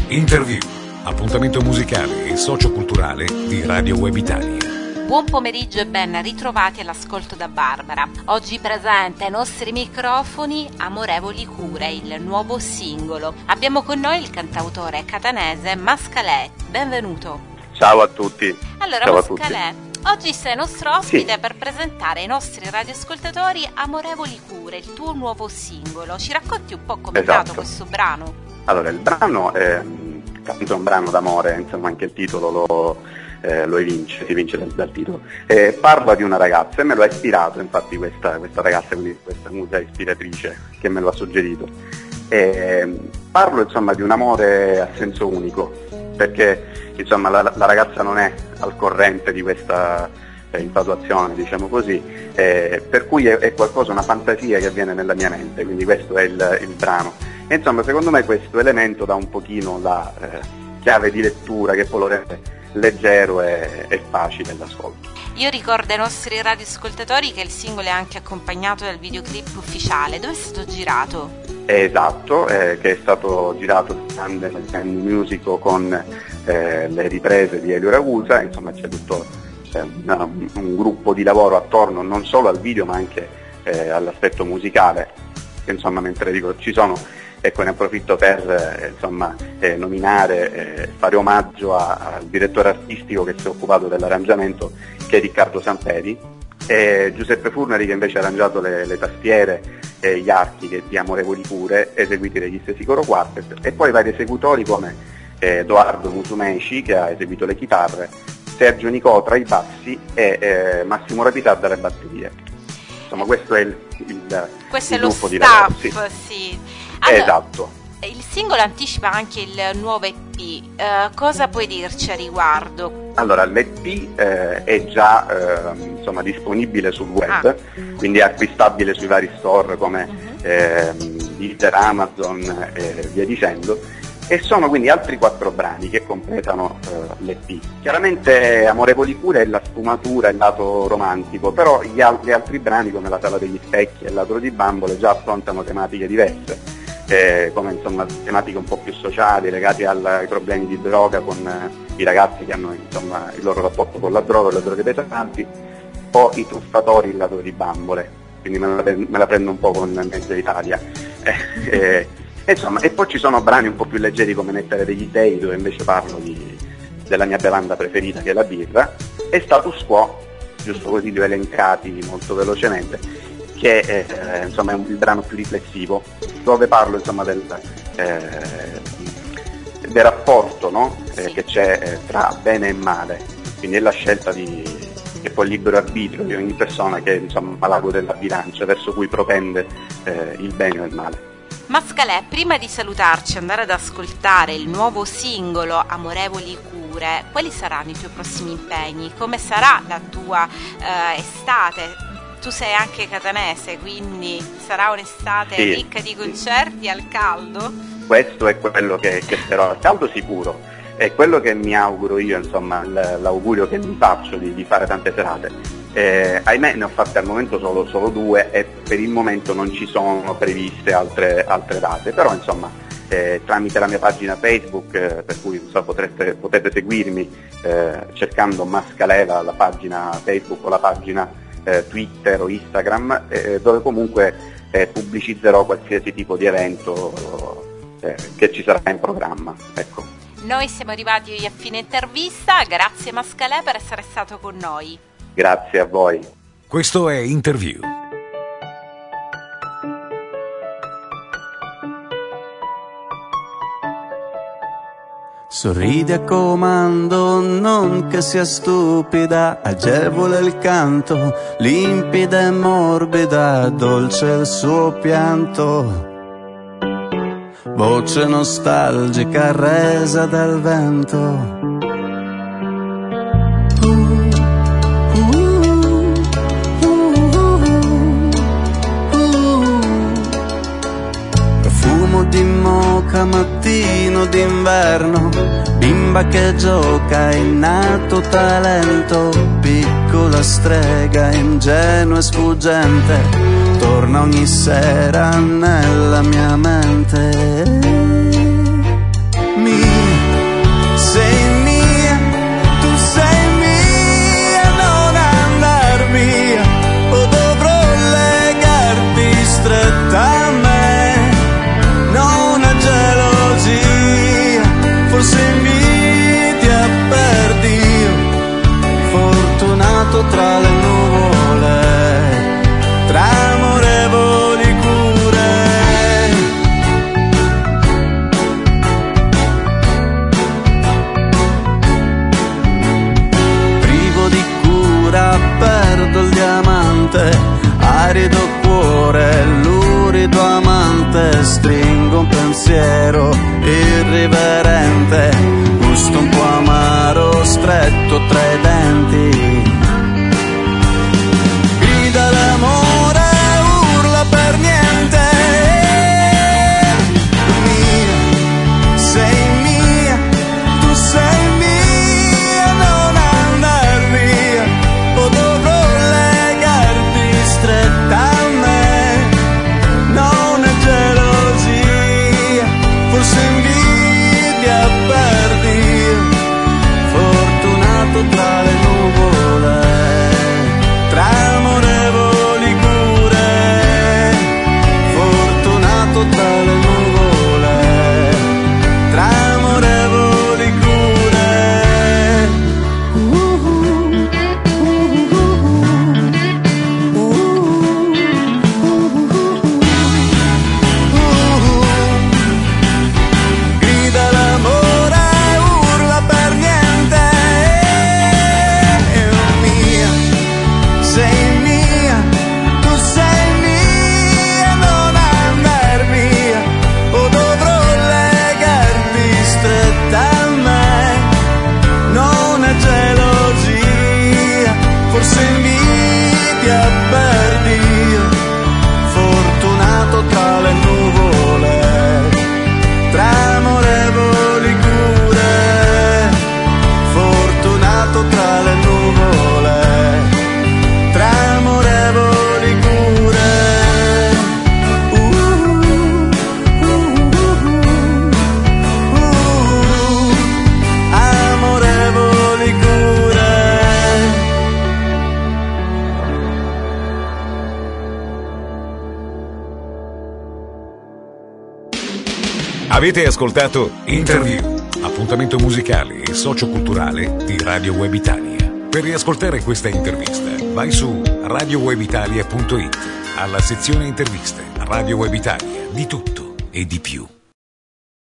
Interview, appuntamento musicale e socioculturale di Radio Web Italia. Buon pomeriggio e ben ritrovati all'ascolto da Barbara. Oggi presente ai nostri microfoni Amorevoli Cure, il nuovo singolo. Abbiamo con noi il cantautore catanese Mascalè. Benvenuto. Ciao a tutti. Allora, ciao Mascalè, oggi sei nostro ospite per presentare ai nostri radioascoltatori Amorevoli Cure, il tuo nuo singolo. Ci racconti un po' come è nato questo brano? Allora, il brano è un brano d'amore, insomma anche il titolo lo si evince dal titolo. Parla di una ragazza e me lo ha ispirato, infatti questa ragazza, quindi questa musa ispiratrice che me lo ha suggerito. Parlo insomma di un amore a senso unico, perché insomma la ragazza non è al corrente di questa infatuazione, diciamo così, per cui è qualcosa, una fantasia che avviene nella mia mente, quindi questo è il brano. E insomma secondo me questo elemento dà un pochino la chiave di lettura che poi lo rende leggero e facile all'ascolto. Io ricordo ai nostri radioascoltatori che il singolo è anche accompagnato dal videoclip ufficiale. Dove è stato girato? Esatto, che è stato girato da Musico con le riprese di Elio Ragusa, insomma c'è tutto un gruppo di lavoro attorno non solo al video ma anche all'aspetto musicale, che insomma mentre dico ci sono, ecco, ne approfitto per nominare, fare omaggio al direttore artistico che si è occupato dell'arrangiamento, che è Riccardo Samperi, e Giuseppe Furnari che invece ha arrangiato le tastiere e gli archi di Amorevoli Cure, eseguiti dagli stessi Coro Quartet, e poi vari esecutori come Edoardo Musumeci che ha eseguito le chitarre, Sergio Nicotra ai bassi e Massimo Rapitar dalle batterie. Insomma questo è il gruppo di lavoro. Sì. Allora, esatto. Il singolo anticipa anche il nuovo EP, cosa puoi dirci a riguardo? Allora, l'EP è già insomma disponibile sul web, quindi è acquistabile sui vari store come Deezer, Amazon e via dicendo, e sono quindi altri 4 brani che completano l'EP. Chiaramente Amorevoli Cure è la sfumatura, il lato romantico, però gli altri brani come La Sala degli Specchi e Il Ladro di Bambole già affrontano tematiche diverse, come insomma tematiche un po' più sociali legate ai problemi di droga con i ragazzi che hanno insomma il loro rapporto con la droga, le pesanti, o i truffatori, il ladro di bambole, quindi me la prendo un po' con mezza Italia. Insomma, e poi ci sono brani un po' più leggeri come Nettare degli Dei, dove invece parlo della mia bevanda preferita che è la birra, e Status Quo, giusto così li ho elencati molto velocemente, che è insomma è il brano più riflessivo, dove parlo insomma del rapporto, no? Che c'è tra bene e male, quindi è la scelta che poi il libero arbitrio di ogni persona, che è insomma l'ago della bilancia verso cui propende il bene o il male. Mascalè, prima di salutarci e andare ad ascoltare il nuovo singolo Amorevoli Cure, quali saranno i tuoi prossimi impegni? Come sarà la tua estate? Tu sei anche catanese, quindi sarà un'estate ricca di concerti al caldo? Questo è quello che spero, al caldo sicuro, è quello che mi auguro io, insomma, l'augurio che mi faccio di fare tante serate. Ahimè ne ho fatte al momento solo 2 e per il momento non ci sono previste altre date, però insomma tramite la mia pagina Facebook, per cui potete seguirmi cercando Mascalè, la pagina Facebook o la pagina Twitter o Instagram, dove comunque pubblicizzerò qualsiasi tipo di evento che ci sarà in programma. Ecco. Noi siamo arrivati a fine intervista, grazie Mascalè per essere stato con noi. Grazie a voi. Questo è Interview. Sorridi a comando, non che sia stupida, agevole il canto, limpida e morbida, dolce il suo pianto. Voce nostalgica resa dal vento. Profumo di moka, mattino d'inverno, bimba che gioca, innato talento, piccola strega, ingenua e sfuggente, torna ogni sera nella mia mente. Mi irriverente, gusto un po' amaro stretto tra i denti. Grida l'amore, urla per niente, mia, sei mia, tu sei mia, non andar via, o dovrò legarti stretta a me. Non è gelosia, forse invidia per Dio, fortunato tra le nuvole, tra amorevoli cure, fortunato tra le nuvole, tra amorevoli cure. Grida l'amore, urla per niente, mia, sei mia, tu sei mia, non andar via, o dovrò legarti stretta a me. Non è gelosia, forse invidia per Dio, fortunato tra le nuvole, tra amorevoli cure, fortunato tra le nuvole, tra amorevoli cure. Amorevoli cure. Avete ascoltato Interview, appuntamento musicale e socioculturale di Radio Web Italia. Per riascoltare questa intervista, vai su radiowebitalia.it, alla sezione interviste. Radio Web Italia, di tutto e di più.